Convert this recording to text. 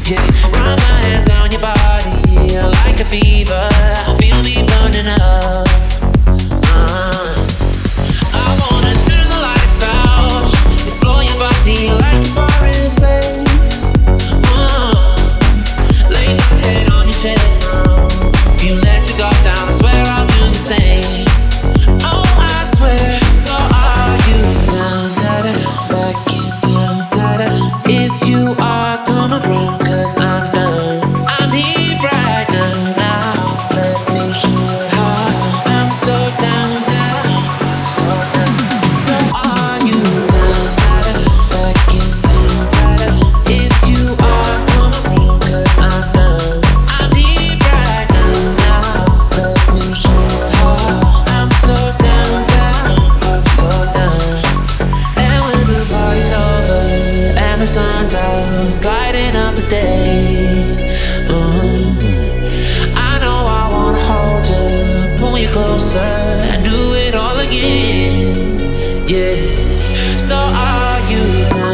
Yeah, run my hands down your body like a fever. I feel me burning up. I wanna turn the lights out, explore your body like a foreign place. Lay my head on your chest now. You let your guard down, I swear I'll do the same. Oh, I swear. So are you down, da-da, back in town, da-da? If you are, come around, 'cause I'm down. I'm here right now. Let me show you how. I'm so down, down, so down. So are you down, da-da, back in town, da-da? If you are, come around, 'cause I'm down. I'm here right now. Let me show you how. I'm so down, down, I'm so down. And when the party's over and the sun's out, gliding up the day, I know I wanna hold you, pull you closer, and do it all again. Yeah. So are you down?